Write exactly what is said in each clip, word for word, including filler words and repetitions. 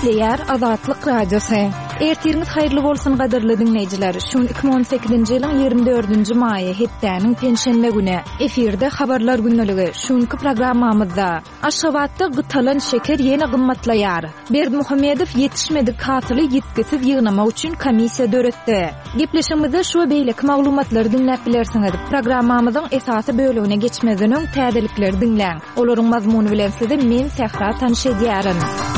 Gepleýär Azatlyk Radiosu. Ertiriniz haýyrly bolsun gaderli dinleýijiler. Şun iki bin on sekizinji ýylyň ýygrimi dördünji maýy hetdäniň penşenme güni. Efirde habarlar günneligi. Şunky programmamyzda Aşgabatda gytalan şeker ýene gymmatlaýar. Berdimuhammedow ýetişmedi katyly ýetkisiz ýygnama üçin komissiýa döretdi. Gepleşigimizde şu beýleki maglumatlary dinläp bilersiňiz. Programmamyzyň esasy bölügine geçmezden öň täzelikleri dinläň. Olaryň mazmuny bilen sizi men Sehra tanışydýaryn.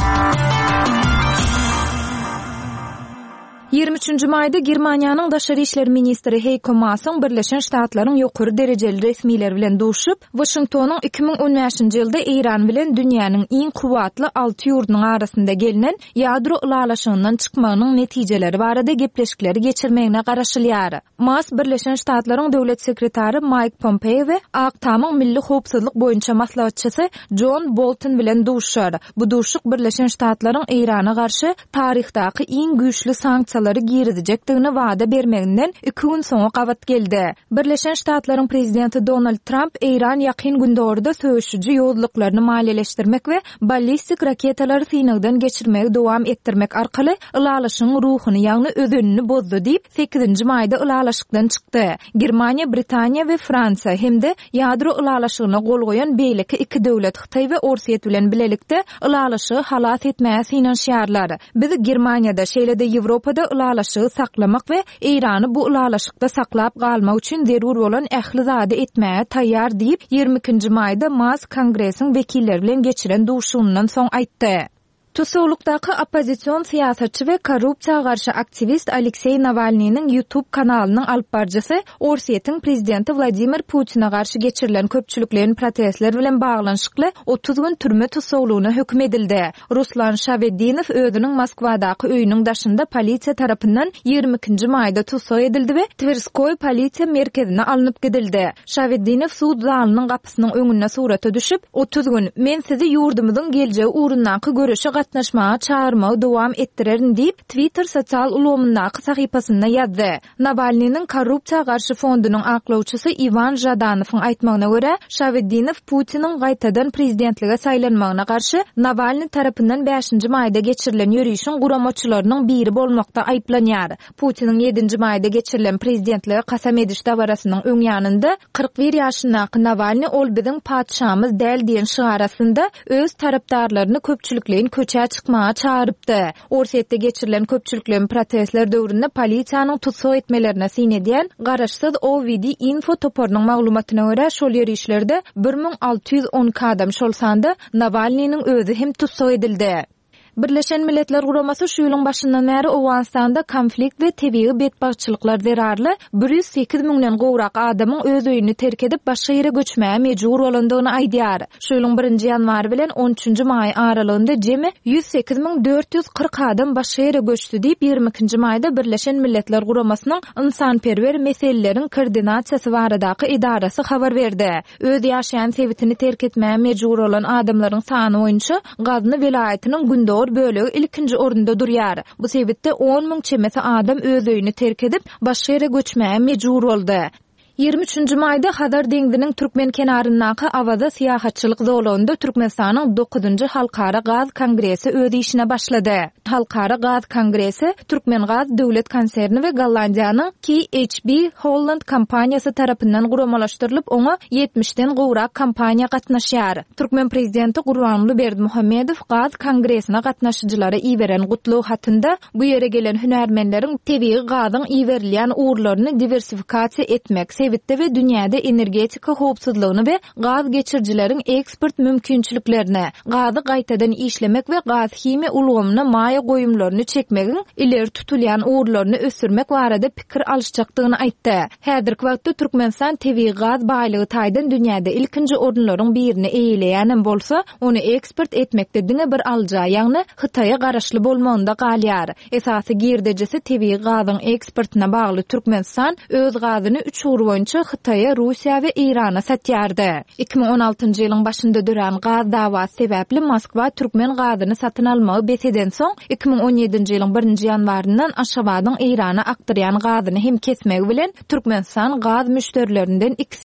ýygrimi üçünji maýda Germaniýanyň Daşary işler ministri Heiko Maasyň Birleşen Ştatlaryň ýokary derejeli resmiler bilen duşup, Washingtonyň iki bin on beşinji ýylda Iran bilen dünýäniň iň kuwatly alty ýurdunyň arasynda gelinen ýadro ulalaşygynyň çykmagynyň netijeleri barada gepleşikleri geçirmegine garaşylýar. Maas Birleşen Ştatlaryň döwlet sekretary Mike Pompeo we Aktamyň milli howpsuzlyk boýunça maslahatçysy John Bolton bilen duşar. Bu duşuk Birleşen Ştatlaryň Irana garşy tarihdaky iň güýçli sanksiýalar girizejekdigini wada bermeginden iki gün soňra gawat geldi. Birleşen Ştatlaryň prezidenti Donald Trump Iran ýakyn gündorda söýüşçü ýoldyklaryny maliýeleşdirmek we ballistik raketalary synagdan geçirmegi dowam etdirmek arkaly ulalaşygyň ruhuny ýagny özünni bozdy diýip sekizinji maýda ulalaşykdan çykdy. Germaniýa, Britaniýa we Fransiýa hemde ýadro ulalaşygyna gol goýan beýleki iki döwlet Hytaý we Orsiýet bilen bilelikde ulalaşygy halat etmäge synanşýarlar. Biz Germaniýada şeýle-de Ýewropada ulalaşygy saklamak we Irany bu ulalaşykda saklap galmak üçin zerur bolan ähli zady etmäge taýýar diýip ýygrimi ikinji maýda Maas Kongresiň wekilleri bilen geçiren duşugundan soň aýtdy. Tusoğluqdaki opozisiyon siyasatçı ve korrupsiya karşı aktivist Aleksey Navalny'nin YouTube kanalının alpbarjysy Orsiýetiň prezidenti Vladimir Putin'e karşı geçirilen köpçülüklerin protestler bilen bağlanşykly otuz gün türme tusoğluğuna hüküm edildi. Ruslan Shavedinov özünün Moskwadaky öýüniň daşynda polisiýa tarapyndan ýygrimi ikinji maýda tusow edildi we Tverskoy polisiýa merkezine alınıp gidildi. Shavedinov suud zalynyň gapysynyň öňüne surata düşüp otuz gün men sizi ýurdumyzyň geljegi urundaky görüşe gatnaşmaga çağırmagy dowam etdirerin diýip Twitter sosial ulgamyndaky sahypasynda ýazdy. Navalnyň korrupsiýa garşy fondunyň aklawçysy Ivan Jadanowyň aýtmagyna görä, Shavedinov Putiniň gaýtadan prezidentlige saýlanmagyna garşy Navalny tarapyndan beşinji maýda geçirilen ýürüýüşiň guramaçylarynyň biri bolmakda aýplanýar. Putiniň ýedinji maýda geçirilen prezidentlige kasam ediş dawarasynyň öň ýanynda kırk bir ýaşyndaky Navalny ol biziň padşamyz däl diýen şigarasynda öz tarapdarlaryny köpçülükleýin köçä çykmaga çağırıpdy. Orsiýetde geçirilen köpçülüklerin protestler döwründe polisiýanyň tutsaw etmelerine synedýän garaşsyz O V D info toporunyň maglumatyna görä şol ýerişlerde bir min alty ýüz on adam şol sanda Navalnyň özü hem tutsaw edildi. Birleşen Milletler Guramasy şu ýylyň başyndan bäri Owganistanda konflikt we tebii betbaççylyklar zerarly bir ýüz sekiz miňden gowrak adamyň öz öýüni terk edip başga ýere göçmäge mejbur bolandygyny aýdýar. Şu ýylyň birinji ýanwary bilen on üçünji maý aralygynda jemi ýüz sekiz miň dört ýüz kırk adam başga ýere göçdi diýip ýygrimi ikinji maýda Birleşen Milletler Guramasynyň insanperwer meseleleriň koordinasiýasy baradaky idarasy habar berdi. Öz ýaşaýan sebitini terk etmäge mejbur bolan adamlaryň sany boýunça Gazny vilayetiniň gündä bölügi ilkinji orunda durýar. Bu sebitde on miň çemesi adam öz öýüni terk edip başga ýere göçmäge mejbur boldy. ýygrimi üçünji maýda Hazar deňdiniň Türkmen kenaryndaky Awaza syýahatçylyk zolagynda Türkmenistanyň dokuzunji Halkara Gaz Kongresi öz işine başlady. Halkara Gaz Kongresi Türkmen Gaz döwlet konserni we Gollandiýanyň K H B Holland kompaniýasy tarapyndan guramalaşdyrylyp oňa yetmişden gowrak kompaniýa gatnaşýar. Türkmen prezidenti Gurbanly Berdimuhammedow Gaz Kongresine gatnaşyjylara iýeren gutlaw hatynda bu ýere gelen hünärmenleriň tebii gazyň iýerilýän uğurlaryny diversifikasiýa etmek sebitde we dünýäde energetika howpsuzlygyny we gaz geçirjileriň eksport mümkinçiliklerini, gazy gaýtadan işlemek we gaz himi ulgamyna maýa goýumlaryny çekmegiň ileri tutulýan uğurlaryny ösürmek barada pikir alışjakdygyny aýtdy. Häzirki wagtda Türkmenistan tebii gaz baýlygy taýdan dünýäde ilkinji orunlaryň birini eýleýän bolsa, ony eksport etmekde diňe bir alja, ýagny Hytaýa garaşly bolmagynda galýar. Esasy girdejesi tebii gazyň eksportyna bagly Türkmenistan öz gazyny üç ýyl boýunça Hytaýa, Russiýa we Irana satýardy. iki bin on altynjy ýylyň başynda duran gaz dawasy sebäpli Moskwa Türkmen gazyny satyn almagy beseden soň iki bin on ýedinji ýylyň birinji ýanwaryndan Aşgabatyň Irana akdyrýan gazyny hem kesmegi bilen Türkmenistan gaz müşterilerinden iki